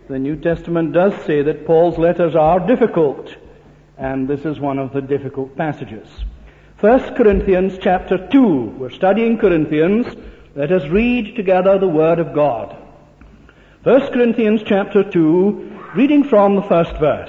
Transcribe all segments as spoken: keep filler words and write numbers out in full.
The New Testament does say that Paul's letters are difficult, and this is one of the difficult passages. First Corinthians chapter two. We're studying Corinthians. Let us read together the Word of God. First Corinthians chapter two, reading from the first verse.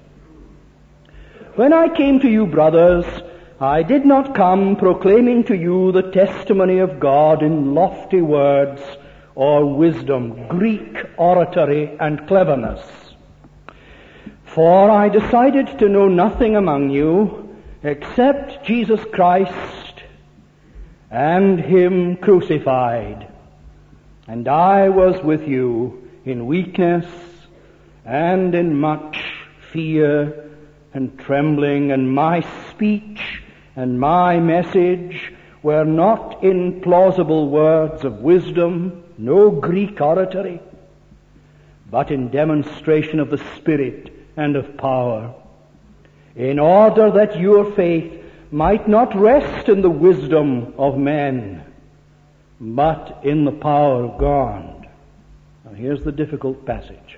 When I came to you, brothers, I did not come proclaiming to you the testimony of God in lofty words or wisdom, Greek oratory and cleverness. For I decided to know nothing among you except Jesus Christ and Him crucified. And I was with you in weakness and in much fear and trembling, and my speech and my message were not in plausible words of wisdom, no Greek oratory, but in demonstration of the Spirit and of power, in order that your faith might not rest in the wisdom of men, but in the power of God. Now here's the difficult passage.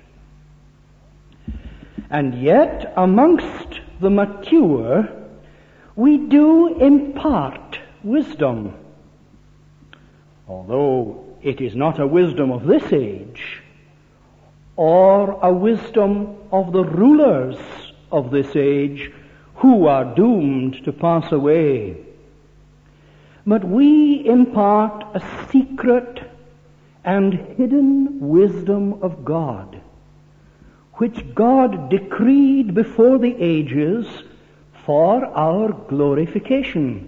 And yet amongst the mature we do impart wisdom, although it is not a wisdom of this age, or a wisdom of the rulers of this age who are doomed to pass away. But we impart a secret and hidden wisdom of God, which God decreed before the ages for our glorification.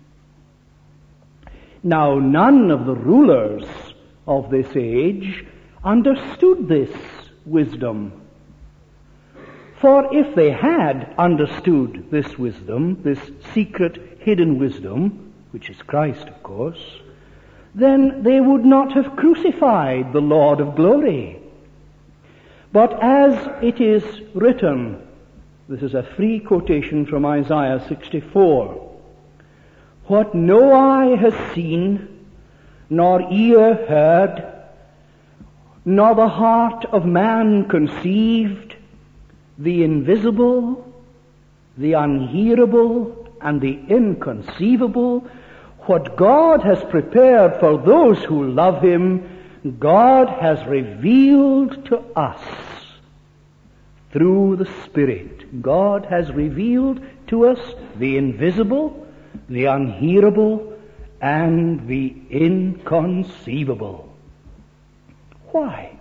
Now, none of the rulers of this age understood this wisdom. For if they had understood this wisdom, this secret hidden wisdom, which is Christ, of course, then they would not have crucified the Lord of glory. But as it is written, this is a free quotation from Isaiah sixty-four, what no eye has seen, nor ear heard, nor the heart of man conceived, the invisible, the unhearable, and the inconceivable, what God has prepared for those who love Him, God has revealed to us through the Spirit. God has revealed to us the invisible, the unhearable, and the inconceivable. Why?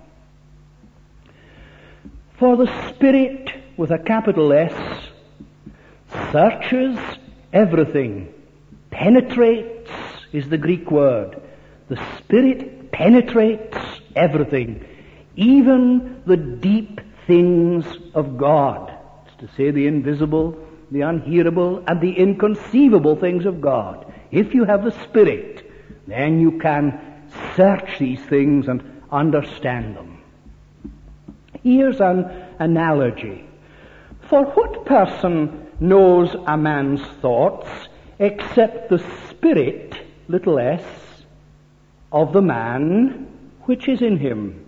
For the Spirit, with a capital S, searches everything. Penetrates is the Greek word. The Spirit penetrates everything, even the deep things of God. It's to say the invisible, the unhearable, and the inconceivable things of God. If you have the Spirit, then you can search these things and understand them. Here's an analogy. For what person knows a man's thoughts except the Spirit, little s, of the man which is in him?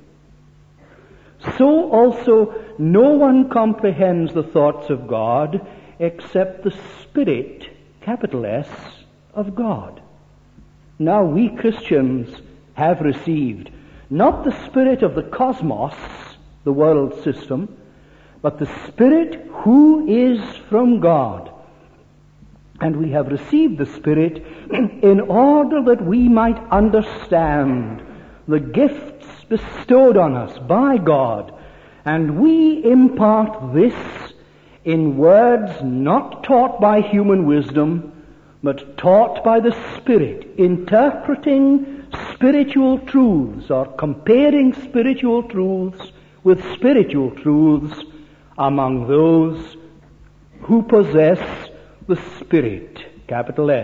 So also no one comprehends the thoughts of God except the Spirit, capital S, of God. Now we Christians have received not the Spirit of the cosmos, the world system, but the Spirit who is from God. And we have received the Spirit in order that we might understand the gifts bestowed on us by God. And we impart this in words not taught by human wisdom, but taught by the Spirit, interpreting spiritual truths or comparing spiritual truths with spiritual truths among those who possess the Spirit, capital S.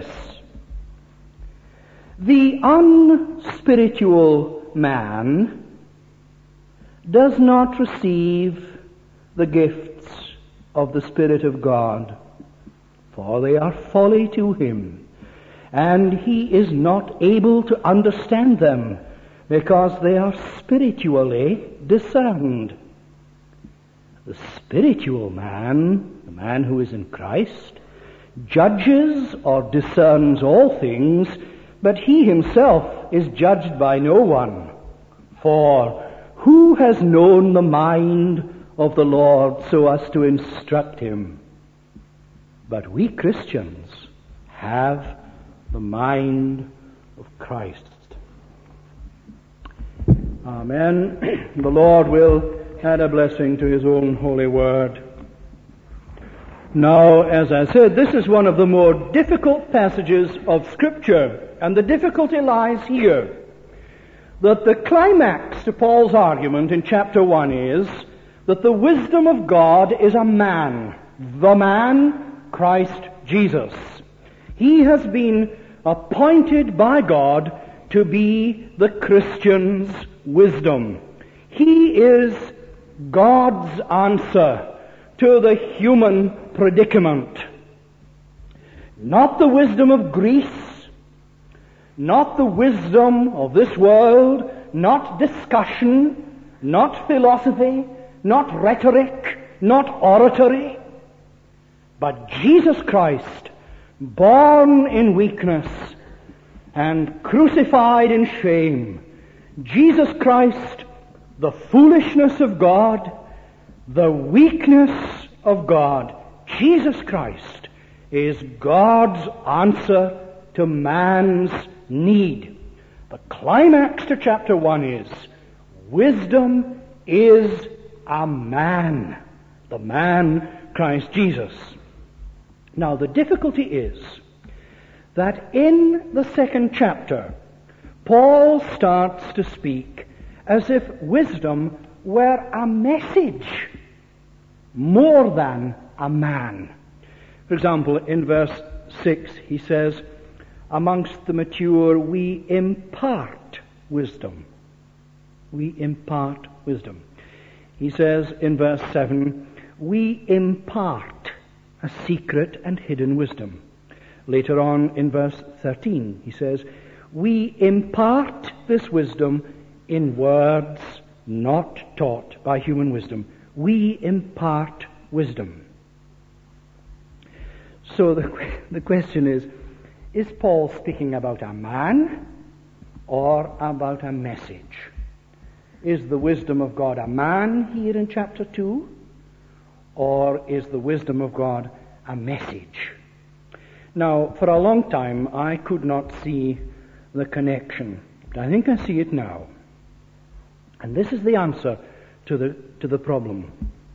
The unspiritual man does not receive the gifts of the Spirit of God, for they are folly to him, and he is not able to understand them, because they are spiritually discerned. The spiritual man, the man who is in Christ, judges or discerns all things, but he himself is judged by no one. For who has known the mind of the Lord so as to instruct him? But we Christians have the mind of Christ. Amen. The Lord will add a blessing to his own holy word. Now, as I said, this is one of the more difficult passages of Scripture, and the difficulty lies here, that the climax to Paul's argument in chapter one is that the wisdom of God is a man, the man, Christ Jesus. He has been appointed by God to be the Christian's wisdom. He is God's answer to the human predicament. Not the wisdom of Greece, not the wisdom of this world, not discussion, not philosophy, not rhetoric, not oratory, but Jesus Christ, born in weakness and crucified in shame. Jesus Christ, the foolishness of God, the weakness of God. Jesus Christ is God's answer to man's need. The climax to chapter one is, wisdom is a man, the man Christ Jesus. Now the difficulty is that in the second chapter, Paul starts to speak as if wisdom were a message more than a man. For example, in verse six, he says, amongst the mature we impart wisdom. We impart wisdom. He says in verse seven, we impart a secret and hidden wisdom. Later on in verse thirteen, he says, we impart this wisdom in words not taught by human wisdom. We impart wisdom. So the, the question is, is Paul speaking about a man or about a message? Is the wisdom of God a man here in chapter two? Or is the wisdom of God a message? Now, for a long time, I could not see the connection. But I think I see it now. And this is the answer to the, to the problem.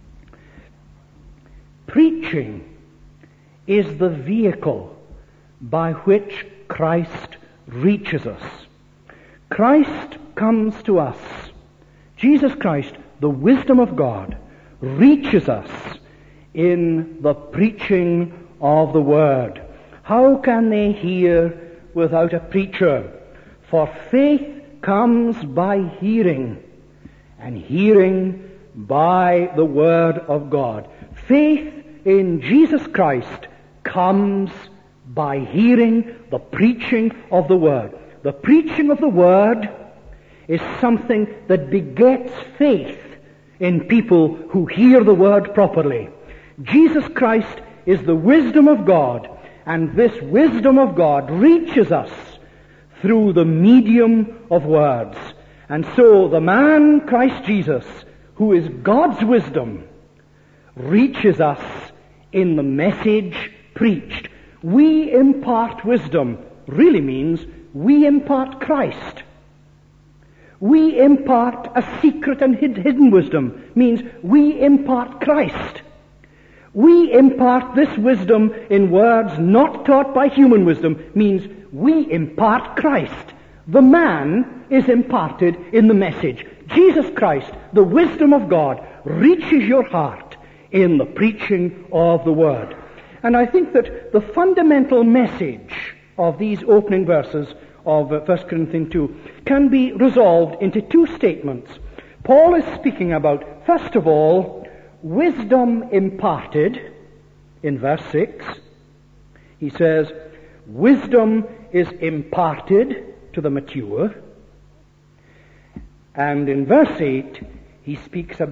Preaching is the vehicle by which Christ reaches us. Christ comes to us. Jesus Christ, the wisdom of God, reaches us in the preaching of the Word. How can they hear without a preacher? For faith comes by hearing, and hearing by the Word of God. Faith in Jesus Christ comes by hearing the preaching of the Word. The preaching of the Word is something that begets faith in people who hear the Word properly. Jesus Christ is the wisdom of God, and this wisdom of God reaches us through the medium of words. And so the man, Christ Jesus, who is God's wisdom, reaches us in the message preached. We impart wisdom really means we impart Christ. We impart a secret and hidden wisdom means we impart Christ. We impart this wisdom in words not taught by human wisdom means we impart Christ. The man is imparted in the message. Jesus Christ, the wisdom of God, reaches your heart in the preaching of the Word. And I think that the fundamental message of these opening verses of uh, First Corinthians two can be resolved into two statements. Paul is speaking about, first of all, wisdom imparted in verse six. He says, wisdom is imparted to the mature. And in verse eight, he speaks about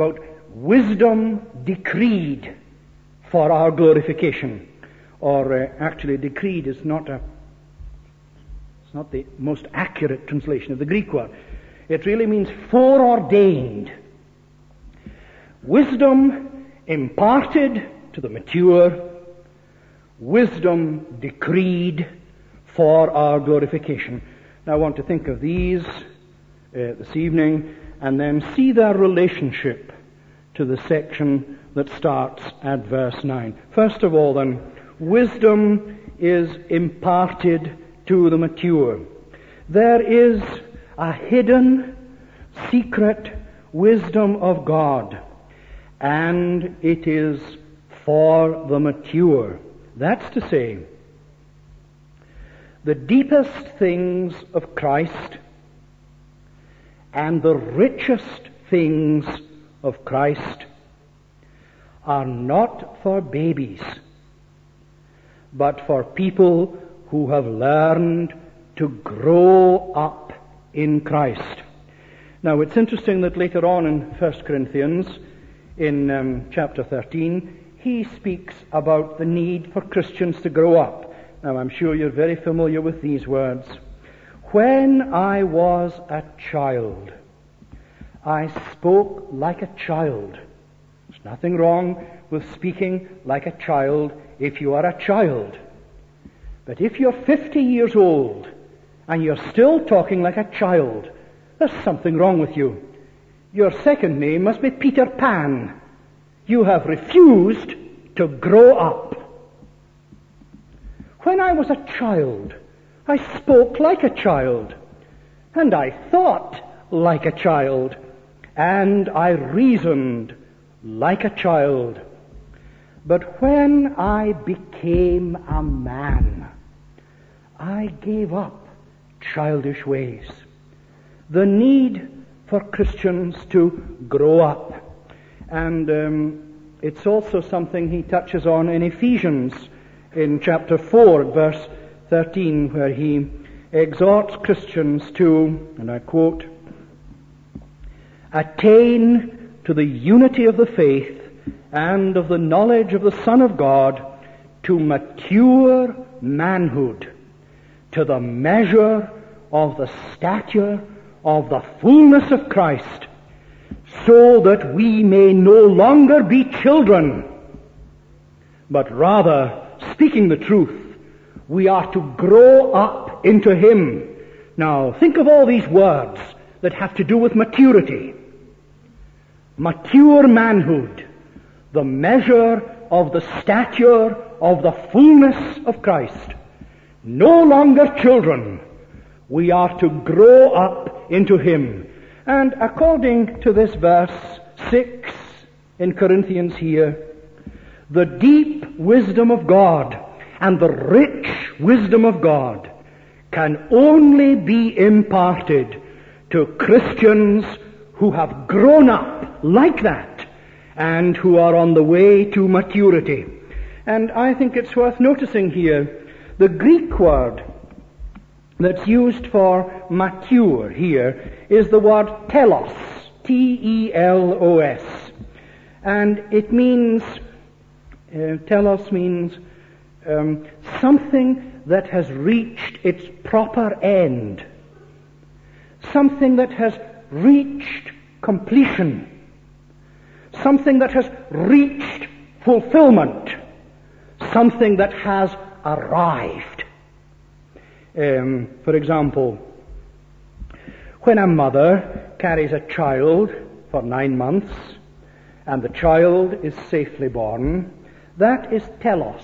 wisdom decreed for our glorification. Or uh, actually, decreed is not a, it's not the most accurate translation of the Greek word. It really means foreordained. Wisdom imparted to the mature, wisdom decreed for our glorification. Now I want to think of these uh, this evening and then see their relationship to the section that starts at verse nine. First of all then, wisdom is imparted to the mature. There is a hidden, secret wisdom of God, and it is for the mature. That's to say, the deepest things of Christ and the richest things of Christ are not for babies, but for people who have learned to grow up in Christ. Now it's interesting that later on in First Corinthians, in um, chapter thirteen, he speaks about the need for Christians to grow up. Now I'm sure you're very familiar with these words. When I was a child, I spoke like a child. There's nothing wrong with speaking like a child if you are a child. But if you're fifty years old and you're still talking like a child, there's something wrong with you. Your second name must be Peter Pan. You have refused to grow up. When I was a child, I spoke like a child, and I thought like a child, and I reasoned like a child. But when I became a man, I gave up childish ways. The need for Christians to grow up. And um, it's also something he touches on in Ephesians in chapter four, verse thirteen, where he exhorts Christians to, and I quote, attain to the unity of the faith and of the knowledge of the Son of God, to mature manhood, to the measure of the stature of the fullness of Christ, so that we may no longer be children, but rather, speaking the truth, we are to grow up into Him. Now, think of all these words that have to do with maturity. Mature manhood, the measure of the stature of the fullness of Christ. No longer children, we are to grow up into Him. And according to this verse six in Corinthians here, the deep wisdom of God and the rich wisdom of God can only be imparted to Christians who have grown up like that and who are on the way to maturity. And I think it's worth noticing here, the Greek word that's used for mature here is the word telos, T E L O S. And it means, uh, telos means um, something that has reached its proper end. Something that has reached completion. Something that has reached fulfillment. Something that has arrived. Um, for example, when a mother carries a child for nine months and the child is safely born, that is telos,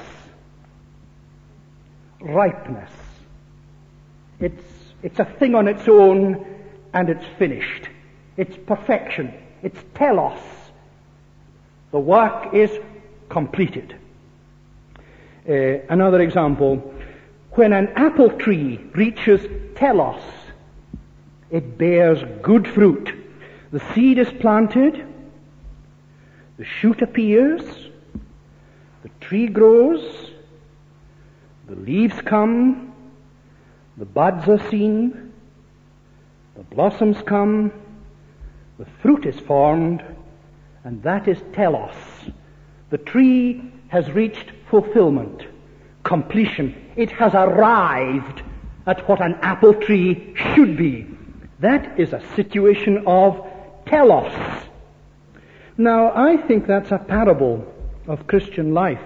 ripeness. It's, it's a thing on its own and it's finished. It's perfection. It's telos. The work is completed. Uh, another example, when an apple tree reaches telos, it bears good fruit. The seed is planted, the shoot appears, the tree grows, the leaves come, the buds are seen, the blossoms come, the fruit is formed, and that is telos. The tree has reached fulfillment, completion. It has arrived at what an apple tree should be. That is a situation of telos. Now, I think that's a parable of Christian life,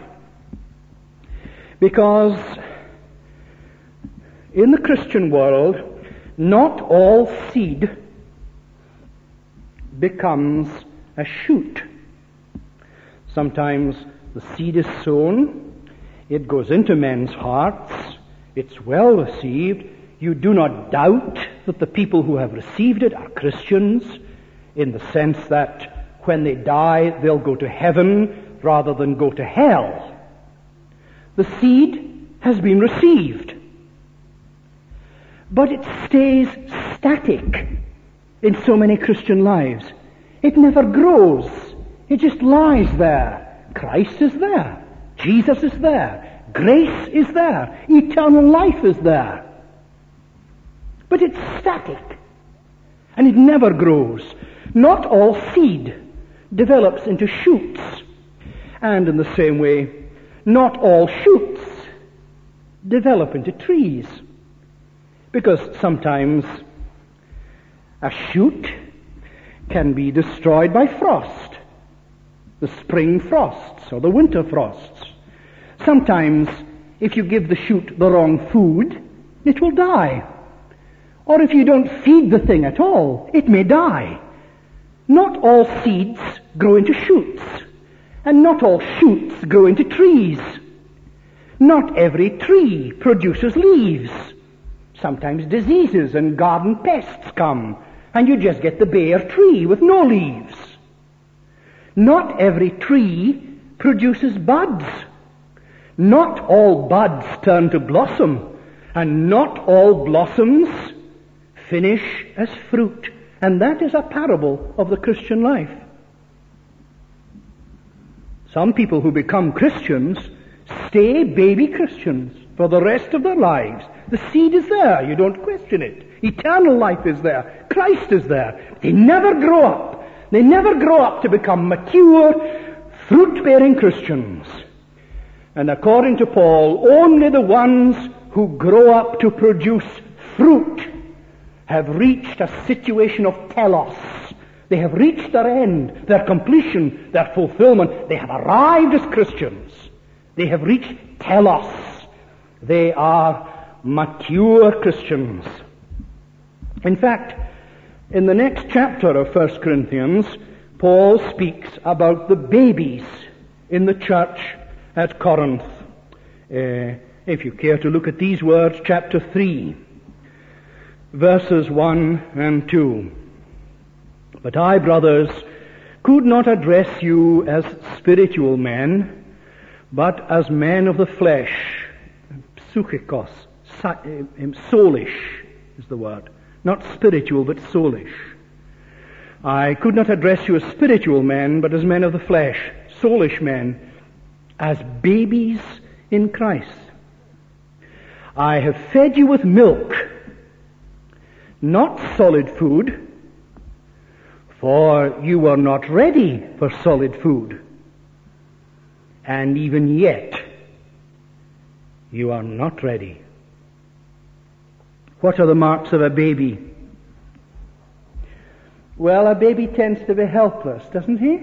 because in the Christian world, not all seed becomes a shoot. Sometimes the seed is sown, it goes into men's hearts, it's well received. You do not doubt that the people who have received it are Christians, in the sense that when they die, they'll go to heaven rather than go to hell. The seed has been received, but it stays static in so many Christian lives. It never grows. It just lies there. Christ is there. Jesus is there. Grace is there. Eternal life is there. But it's static, and it never grows. Not all seed develops into shoots. And in the same way, not all shoots develop into trees. Because sometimes a shoot can be destroyed by frost, the spring frosts or the winter frosts. Sometimes, if you give the shoot the wrong food, it will die. Or if you don't feed the thing at all, it may die. Not all seeds grow into shoots, and not all shoots grow into trees. Not every tree produces leaves. Sometimes diseases and garden pests come, and you just get the bare tree with no leaves. Not every tree produces buds. Not all buds turn to blossom, and not all blossoms finish as fruit. And that is a parable of the Christian life. Some people who become Christians stay baby Christians for the rest of their lives. The seed is there, you don't question it. Eternal life is there. Christ is there. They never grow up. They never grow up to become mature, fruit-bearing Christians. And according to Paul, only the ones who grow up to produce fruit have reached a situation of telos. They have reached their end, their completion, their fulfillment. They have arrived as Christians. They have reached telos. They are mature Christians. In fact, in the next chapter of First Corinthians, Paul speaks about the babies in the church at Corinth. Uh, if you care to look at these words, chapter three, verses one and two. But I, brothers, could not address you as spiritual men, but as men of the flesh, psychikos, soulish is the word. Not spiritual, but soulish. I could not address you as spiritual men, but as men of the flesh, soulish men, as babies in Christ. I have fed you with milk, not solid food, for you were not ready for solid food. And even yet, you are not ready. What are the marks of a baby? Well, a baby tends to be helpless, doesn't he?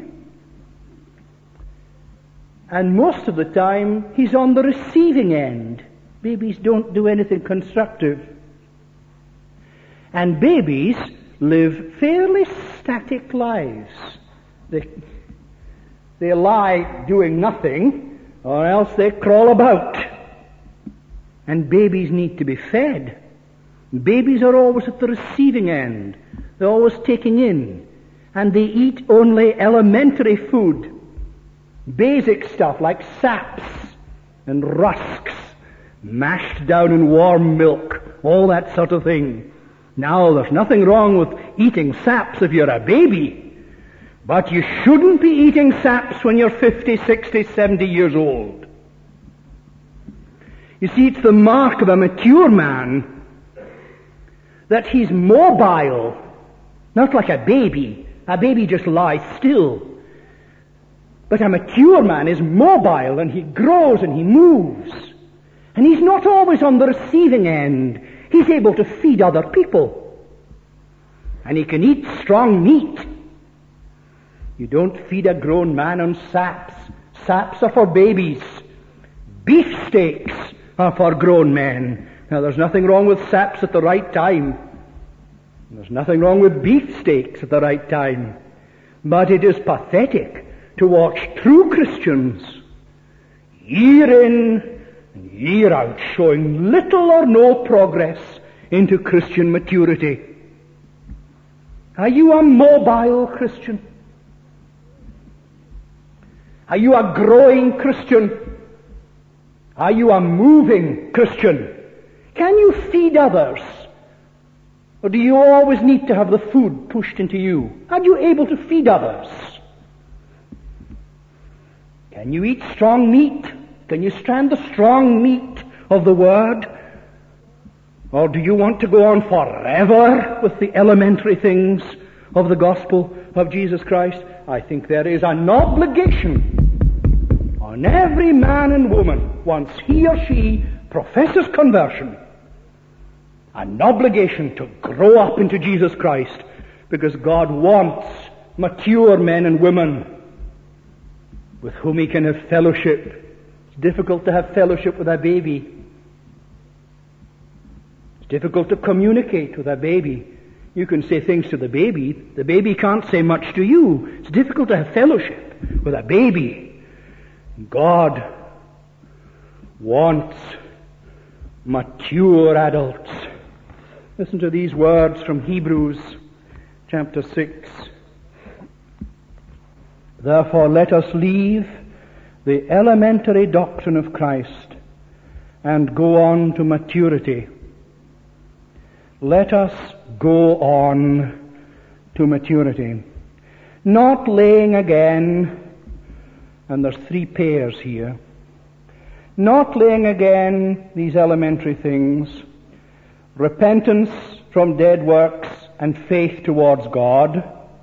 And most of the time, he's on the receiving end. Babies don't do anything constructive. And babies live fairly static lives. They, they lie doing nothing, or else they crawl about. And babies need to be fed. Babies are always at the receiving end. They're always taking in. And they eat only elementary food. Basic stuff like saps and rusks, mashed down in warm milk, all that sort of thing. Now, there's nothing wrong with eating saps if you're a baby, but you shouldn't be eating saps when you're fifty, sixty, seventy years old. You see, it's the mark of a mature man that he's mobile, not like a baby. A baby just lies still. But a mature man is mobile, and he grows and he moves. And he's not always on the receiving end. He's able to feed other people. And he can eat strong meat. You don't feed a grown man on saps. Saps are for babies. Beefsteaks are for grown men. Now, there's nothing wrong with saps at the right time. There's nothing wrong with beefsteaks at the right time. But it is pathetic to watch true Christians year in and year out showing little or no progress into Christian maturity. Are you a mobile Christian? Are you a growing Christian? Are you a moving Christian? Can you feed others? Or do you always need to have the food pushed into you? Are you able to feed others? Can you eat strong meat? Can you stand the strong meat of the Word? Or do you want to go on forever with the elementary things of the gospel of Jesus Christ? I think there is an obligation on every man and woman, once he or she professes conversion, an obligation to grow up into Jesus Christ, because God wants mature men and women with whom he can have fellowship. It's difficult to have fellowship with a baby. It's difficult to communicate with a baby. You can say things to the baby. The baby can't say much to you. It's difficult to have fellowship with a baby. God wants mature adults. Listen to these words from Hebrews chapter six. Therefore let us leave the elementary doctrine of Christ and go on to maturity. Let us go on to maturity. Not laying again, and there's three pairs here, not laying again these elementary things, repentance from dead works and faith towards God,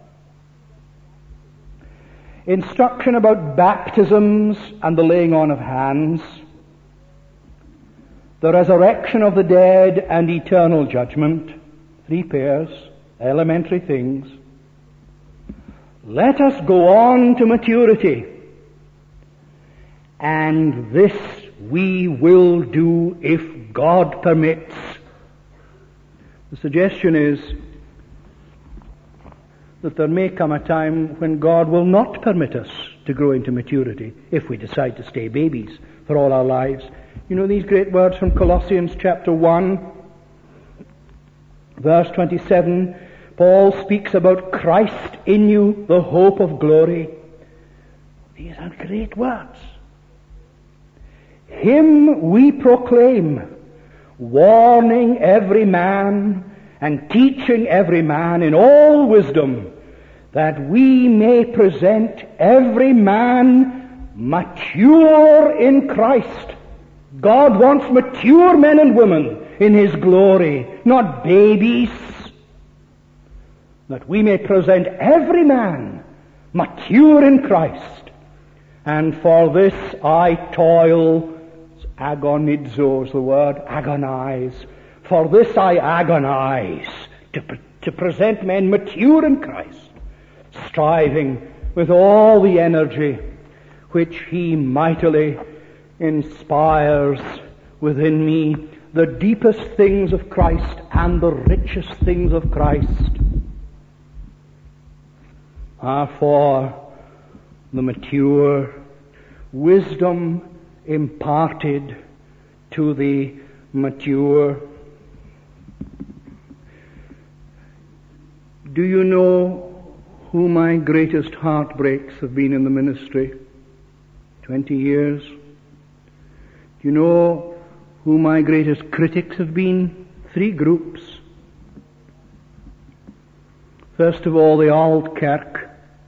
instruction about baptisms and the laying on of hands, the resurrection of the dead and eternal judgment, three pairs, elementary things. Let us go on to maturity, and this we will do if God permits. The suggestion is that there may come a time when God will not permit us to grow into maturity if we decide to stay babies for all our lives. You know these great words from Colossians chapter one, verse twenty-seven. Paul speaks about Christ in you, the hope of glory. These are great words. Him we proclaim, warning every man and teaching every man in all wisdom, that we may present every man mature in Christ. God wants mature men and women in His glory, not babies. That we may present every man mature in Christ. And for this I toil. Agonizo is the word, agonize. For this I agonize, to, to present men mature in Christ, striving with all the energy which He mightily inspires within me, the deepest things of Christ and the richest things of Christ are for the mature, wisdom imparted to the mature. Do you know who my greatest heartbreaks have been in the ministry? Twenty years. Do you know who my greatest critics have been? Three groups. First of all, the Old Kirk.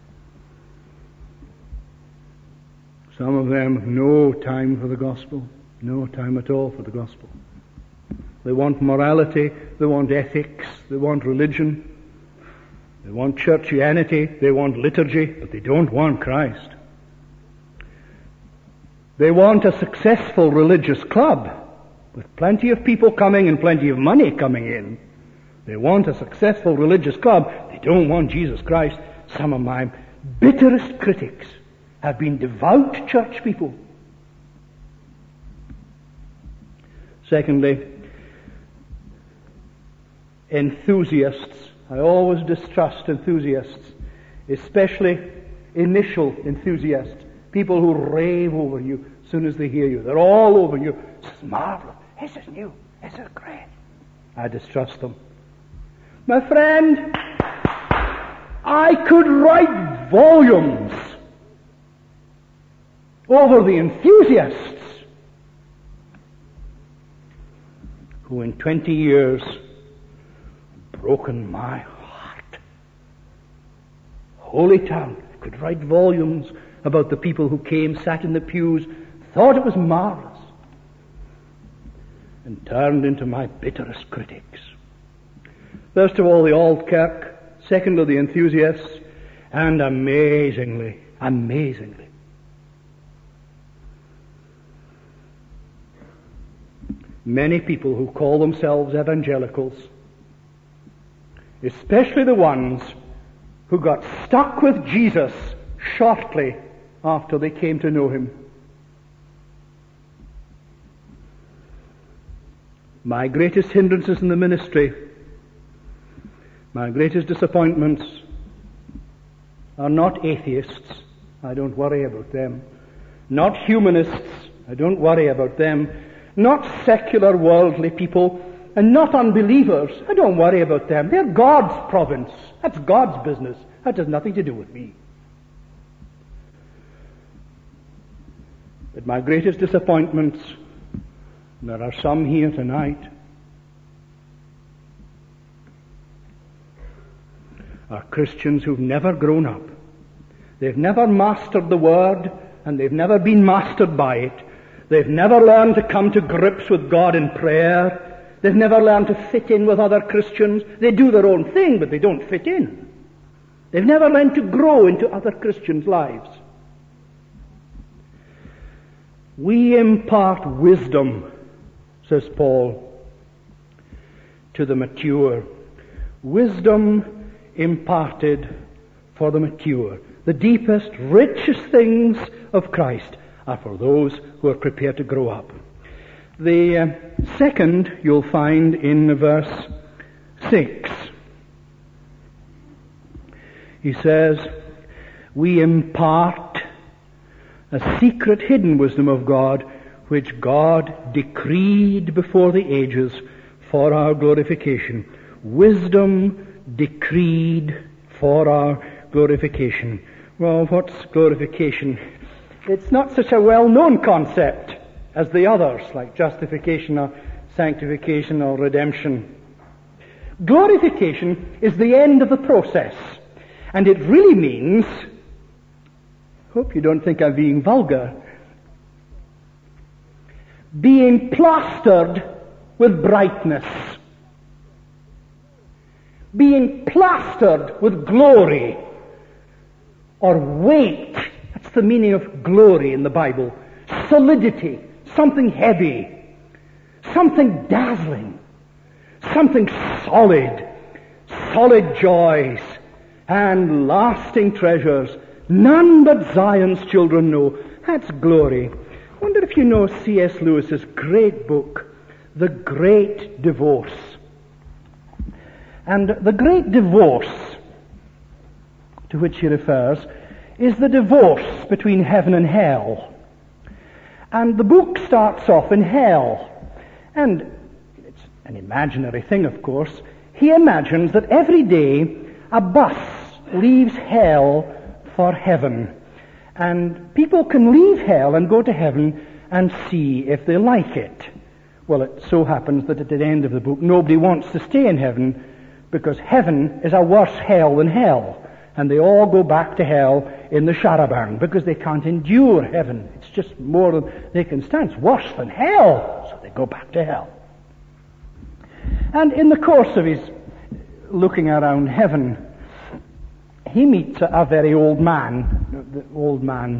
Some of them have no time for the gospel, no time at all for the gospel. They want morality, they want ethics, they want religion, they want churchianity, they want liturgy, but they don't want Christ. They want a successful religious club with plenty of people coming and plenty of money coming in. They want a successful religious club. They don't want Jesus Christ. Some of my bitterest critics have been devout church people. Secondly, enthusiasts. I always distrust enthusiasts, especially initial enthusiasts, people who rave over you as soon as they hear you. They're all over you. This is marvelous. This is new. This is great. I distrust them. My friend, I could write volumes over the enthusiasts who in twenty years broken my heart. Holy town. I could write volumes about the people who came, sat in the pews, thought it was marvelous, and turned into my bitterest critics. First of all, the Alt-Kirk. Secondly, the enthusiasts. And amazingly, amazingly, many people who call themselves evangelicals, especially the ones who got stuck with Jesus shortly after they came to know him. My greatest hindrances in the ministry, my greatest disappointments are not atheists. I don't worry about them. Not humanists. I don't worry about them. Not secular worldly people, and not unbelievers. I don't worry about them. They're God's province. That's God's business. That has nothing to do with me. But my greatest disappointments, and there are some here tonight, are Christians who've never grown up. They've never mastered the Word, and they've never been mastered by it. They've never learned to come to grips with God in prayer. They've never learned to fit in with other Christians. They do their own thing, but they don't fit in. They've never learned to grow into other Christians' lives. We impart wisdom, says Paul, to the mature. Wisdom imparted for the mature. The deepest, richest things of Christ are for those who are prepared to grow up. The uh, second you'll find in verse six. He says, we impart a secret hidden wisdom of God, which God decreed before the ages for our glorification. Wisdom decreed for our glorification. Well, what's glorification? It's not such a well-known concept as the others, like justification or sanctification or redemption. Glorification is the end of the process, and it really means, hope you don't think I'm being vulgar, being plastered with brightness, being plastered with glory or weight. That's the meaning of glory in the Bible. Solidity, something heavy, something dazzling, something solid, solid joys and lasting treasures. None but Zion's children know. That's glory. I wonder if you know C S Lewis's great book, The Great Divorce. And the great divorce to which he refers is the divorce between heaven and hell. And the book starts off in hell. And it's an imaginary thing, of course. He imagines that every day a bus leaves hell for heaven. And people can leave hell and go to heaven and see if they like it. Well, it so happens that at the end of the book, nobody wants to stay in heaven, because heaven is a worse hell than hell. And they all go back to hell in the Sharaban because they can't endure heaven. It's just more than they can stand. It's worse than hell. So they go back to hell. And in the course of his looking around heaven, he meets a, a very old man. The old man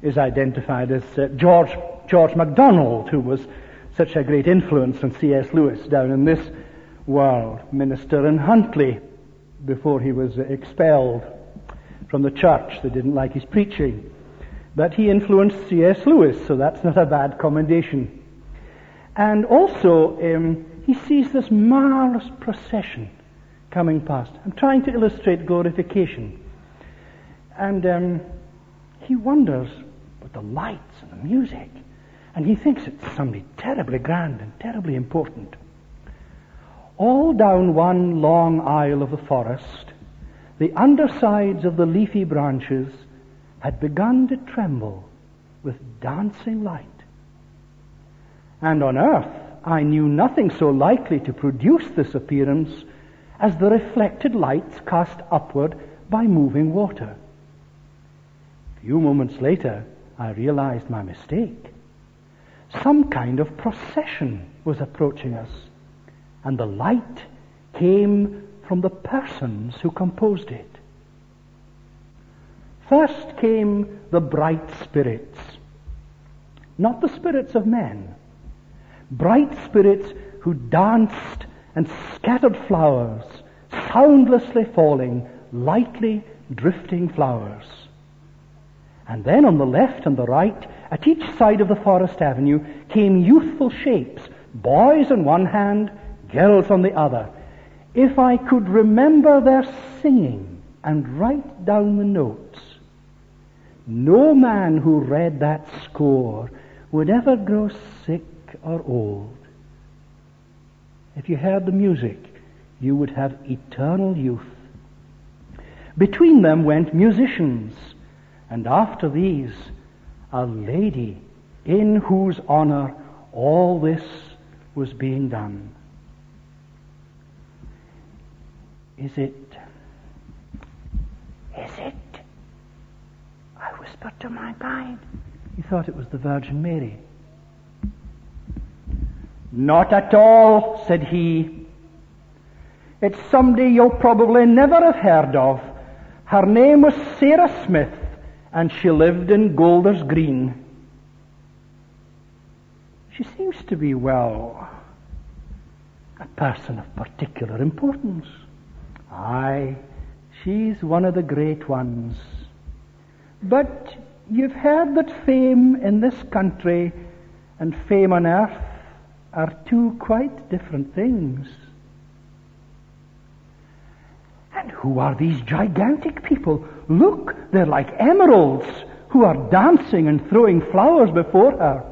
is identified as uh, George George MacDonald, who was such a great influence on C S Lewis down in this world, minister in Huntly, before he was expelled from the church. They didn't like his preaching. But he influenced C S Lewis, so that's not a bad commendation. And also, um, he sees this marvelous procession coming past. I'm trying to illustrate glorification. And um, he wonders about the lights and the music. And he thinks it's somebody terribly grand and terribly important. All down one long aisle of the forest, the undersides of the leafy branches had begun to tremble with dancing light. And on earth, I knew nothing so likely to produce this appearance as the reflected lights cast upward by moving water. A few moments later, I realized my mistake. Some kind of procession was approaching us, and the light came from the persons who composed it. First came the bright spirits, not the spirits of men, bright spirits who danced and scattered flowers, soundlessly falling, lightly drifting flowers. And then on the left and the right, at each side of the forest avenue, came youthful shapes, boys on one hand, girls on the other. If I could remember their singing and write down the notes, no man who read that score would ever grow sick or old. If you heard the music, you would have eternal youth. Between them went musicians, and after these, a lady in whose honor all this was being done. Is it? Is it? I whispered to my guide. He thought it was the Virgin Mary. Not at all, said he. It's somebody you'll probably never have heard of. Her name was Sarah Smith, and she lived in Golders Green. She seems to be, well, a person of particular importance. Aye, she's one of the great ones. But you've heard that fame in this country and fame on earth are two quite different things. And who are these gigantic people? Look, they're like emeralds who are dancing and throwing flowers before her.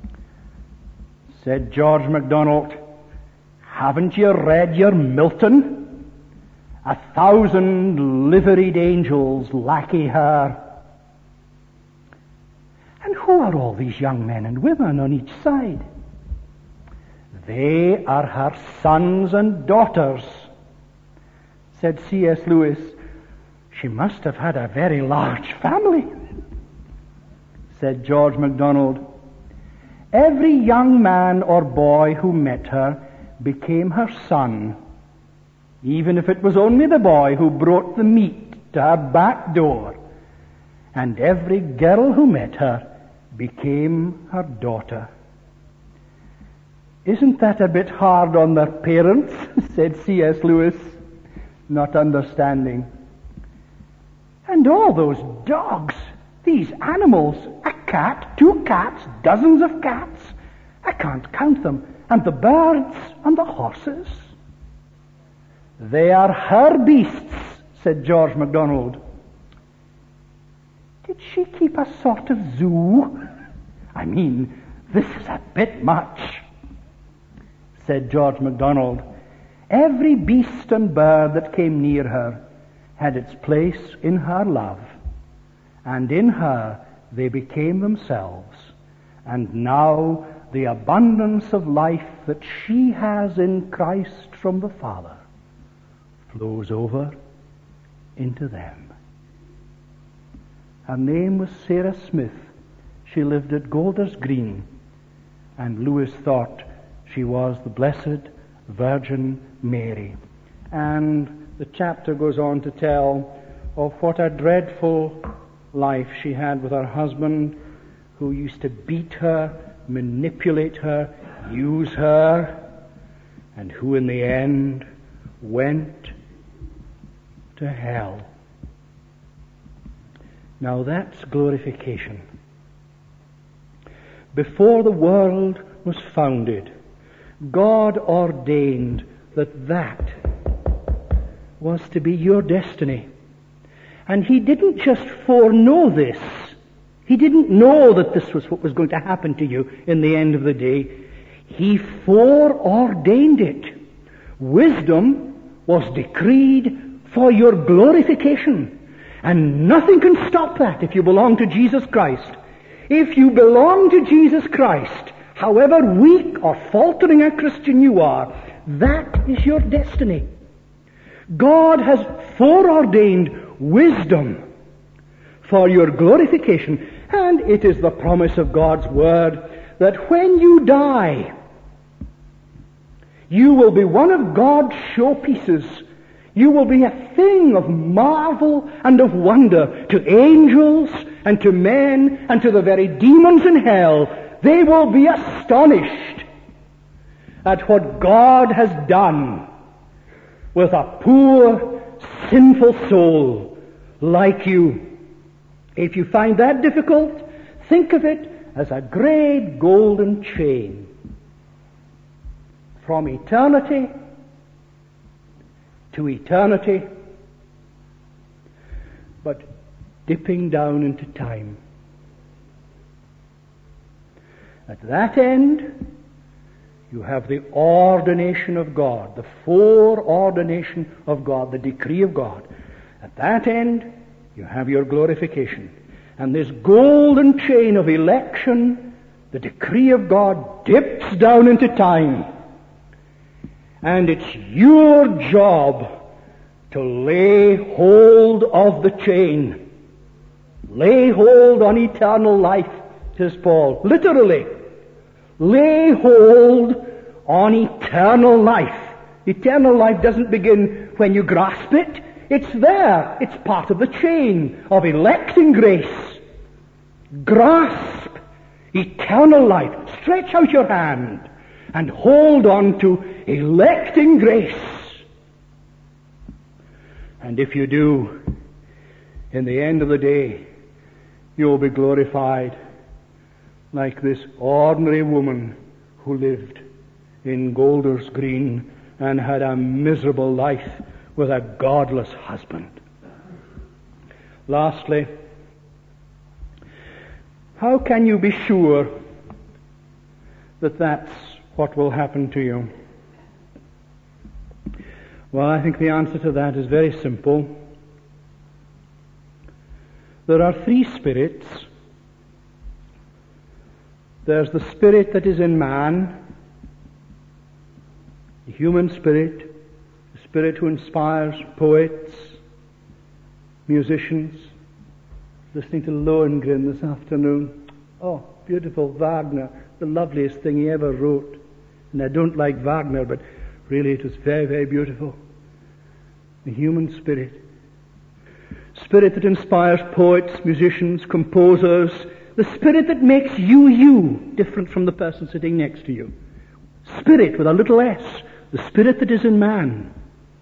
Said George MacDonald, haven't you read your Milton? A thousand liveried angels lackey her. And who are all these young men and women on each side? They are her sons and daughters. Said C S Lewis, she must have had a very large family. Said George MacDonald, every young man or boy who met her became her son, even if it was only the boy who brought the meat to her back door. And every girl who met her became her daughter. Isn't that a bit hard on their parents? Said C S Lewis, not understanding. And all those dogs, these animals, a cat, two cats, dozens of cats, I can't count them, and the birds and the horses. They are her beasts, said George MacDonald. Did she keep a sort of zoo? I mean, this is a bit much. Said George MacDonald, every beast and bird that came near her had its place in her love, and in her they became themselves, and now the abundance of life that she has in Christ from the Father flows over into them. Her name was Sarah Smith. She lived at Golders Green, and Lewis thought she was the Blessed Virgin Mary. And the chapter goes on to tell of what a dreadful life she had with her husband, who used to beat her, manipulate her, use her, and who in the end went to hell. Now that's glorification. Before the world was founded, God ordained that that was to be your destiny. And He didn't just foreknow this. He didn't know that this was what was going to happen to you in the end of the day. He foreordained it. Wisdom was decreed for your glorification. And nothing can stop that if you belong to Jesus Christ. If you belong to Jesus Christ, however weak or faltering a Christian you are, that is your destiny. God has foreordained wisdom for your glorification, and it is the promise of God's Word that when you die, you will be one of God's showpieces. You will be a thing of marvel and of wonder to angels and to men and to the very demons in hell. They will be astonished at what God has done with a poor, sinful soul like you. If you find that difficult, think of it as a great golden chain from eternity to eternity, but dipping down into time. At that end, you have the ordination of God, the foreordination of God, the decree of God. At that end, you have your glorification. And this golden chain of election, the decree of God, dips down into time. And it's your job to lay hold of the chain. Lay hold on eternal life, says Paul. Literally. Lay hold on eternal life. Eternal life doesn't begin when you grasp it. It's there. It's part of the chain of electing grace. Grasp eternal life. Stretch out your hand and hold on to electing grace. And if you do, in the end of the day, you'll be glorified like this ordinary woman who lived in Golders Green and had a miserable life with a godless husband. Lastly, how can you be sure that that's what will happen to you? Well, I think the answer to that is very simple. There are three spirits. There's the spirit that is in man, the human spirit, the spirit who inspires poets, musicians. Listening to Lohengrin this afternoon. Oh, beautiful Wagner, the loveliest thing he ever wrote. And I don't like Wagner, but really it was very, very beautiful. The human spirit. Spirit that inspires poets, musicians, composers. The spirit that makes you, you, different from the person sitting next to you. Spirit with a little s. The spirit that is in man.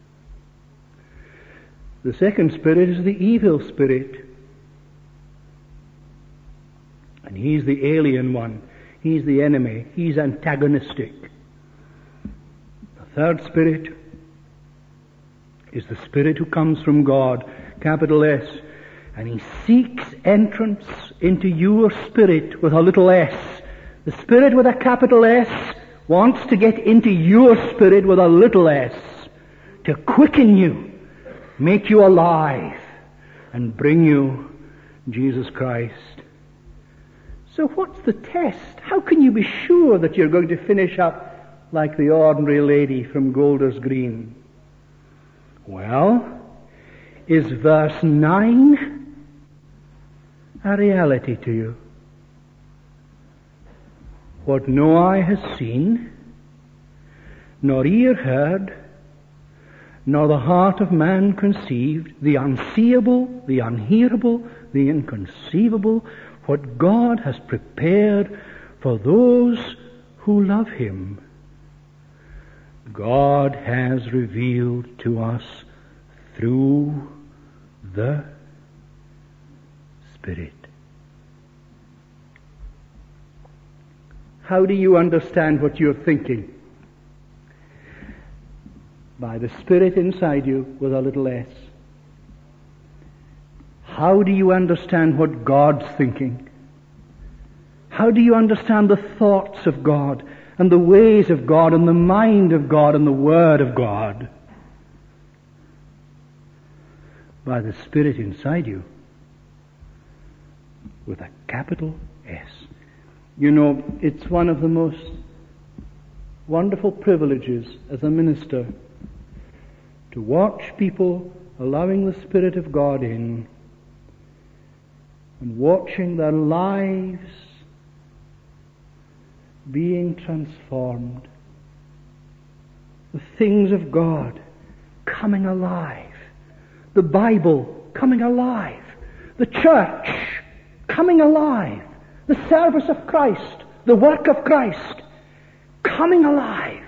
The second spirit is the evil spirit. And he's the alien one. He's the enemy. He's antagonistic. The third spirit is the spirit who comes from God, capital S, and he seeks entrance into your spirit with a little s. The spirit with a capital S wants to get into your spirit with a little s, to quicken you, make you alive, and bring you Jesus Christ. So what's the test? How can you be sure that you're going to finish up like the ordinary lady from Golders Green? Well, is verse nine a reality to you? What no eye has seen, nor ear heard, nor the heart of man conceived, the unseeable, the unhearable, the inconceivable, what God has prepared for those who love Him, God has revealed to us through the Spirit. How do you understand what you're thinking? By the Spirit inside you with a little s. How do you understand what God's thinking? How do you understand the thoughts of God and the ways of God and the mind of God and the Word of God? By the Spirit inside you with a capital S. You know, it's one of the most wonderful privileges as a minister to watch people allowing the Spirit of God in and watching their lives being transformed. The things of God coming alive. The Bible coming alive. The church coming alive. The service of Christ, the work of Christ coming alive.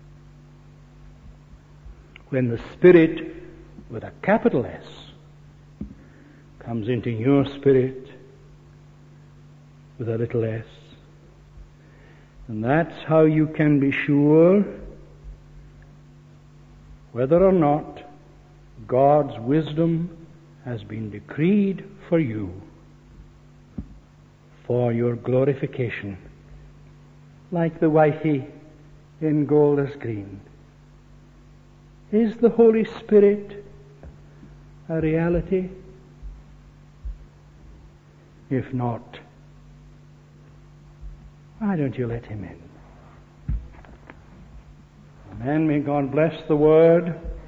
When the Spirit with a capital S comes into your spirit with a little s. And that's how you can be sure whether or not God's wisdom has been decreed for you for your glorification, like the wifey in Golders Green. Is the Holy Spirit a reality? If not, why don't you let Him in? Amen. May God bless the Word.